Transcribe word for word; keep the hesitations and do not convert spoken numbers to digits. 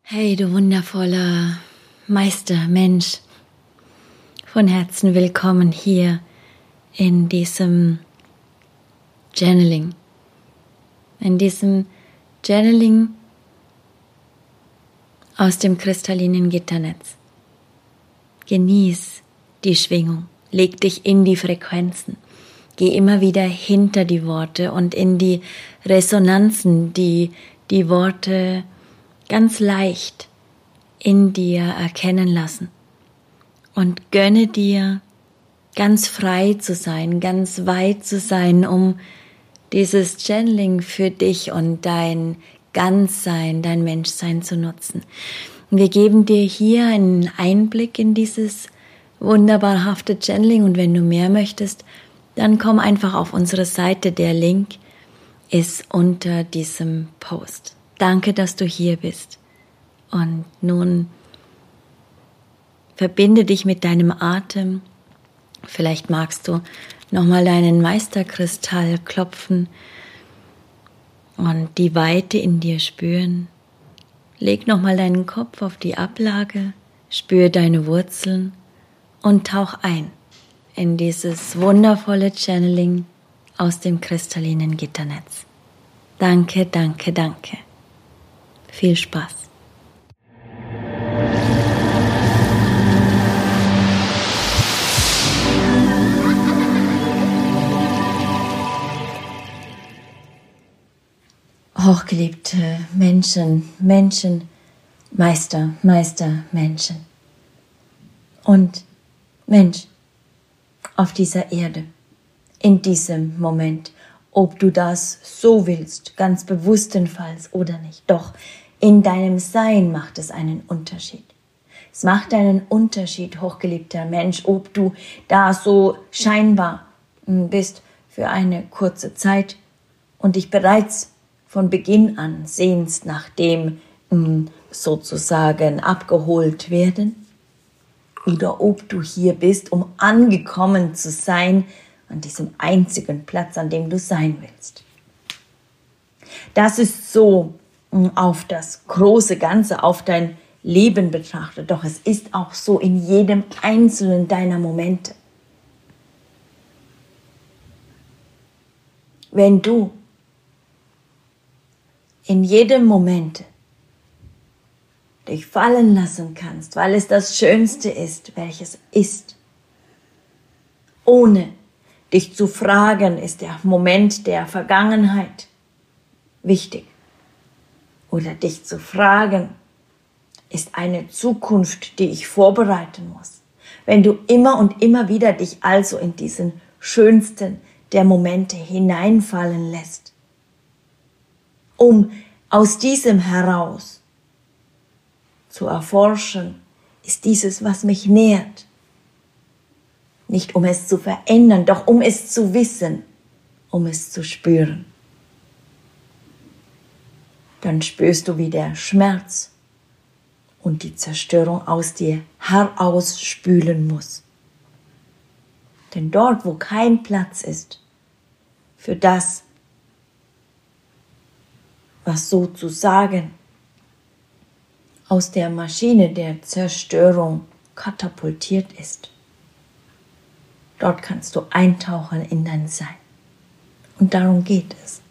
Hey, du wundervoller Meister, Mensch, von Herzen willkommen hier in diesem Channeling. In diesem Channeling aus dem kristallinen Gitternetz. Genieß die Schwingung, leg dich in die Frequenzen, geh immer wieder hinter die Worte und in die Resonanzen, die die Worte ganz leicht in dir erkennen lassen und gönne dir, ganz frei zu sein, ganz weit zu sein, um dieses Channeling für dich und dein Ganzsein, dein Menschsein zu nutzen. Wir geben dir hier einen Einblick in dieses wunderbarhafte Channeling und wenn du mehr möchtest, dann komm einfach auf unsere Seite. Der Link ist unter diesem Post. Danke, dass du hier bist. Und nun verbinde dich mit deinem Atem. Vielleicht magst du nochmal deinen Meisterkristall klopfen und die Weite in dir spüren. Leg nochmal deinen Kopf auf die Ablage, spür deine Wurzeln und tauch ein in dieses wundervolle Channeling aus dem kristallinen Gitternetz. Danke, danke, danke. Viel Spaß. Hochgeliebte Menschen, Menschen, Meister, Meister, Menschen und Mensch auf dieser Erde, in diesem Moment, ob du das so willst, ganz bewusstenfalls oder nicht, doch in deinem Sein macht es einen Unterschied. Es macht einen Unterschied, hochgeliebter Mensch, ob du da so scheinbar bist für eine kurze Zeit und dich bereits von Beginn an sehnst nach dem sozusagen abgeholt werden, oder ob du hier bist, um angekommen zu sein an diesem einzigen Platz, an dem du sein willst. Das ist so auf das große Ganze, auf dein Leben betrachtet, doch es ist auch so in jedem einzelnen deiner Momente. Wenn du in jedem Moment dich fallen lassen kannst, weil es das Schönste ist, welches ist, ohne dich zu fragen, ist der Moment der Vergangenheit wichtig, oder dich zu fragen, ist eine Zukunft, die ich vorbereiten muss. Wenn du immer und immer wieder dich also in diesen schönsten der Momente hineinfallen lässt, um aus diesem heraus zu erforschen, ist dieses, was mich nährt. Nicht um es zu verändern, doch um es zu wissen, um es zu spüren. Dann spürst du, wie der Schmerz und die Zerstörung aus dir herausspülen muss. Denn dort, wo kein Platz ist für das, was sozusagen aus der Maschine der Zerstörung katapultiert ist, dort kannst du eintauchen in dein Sein. Und darum geht es.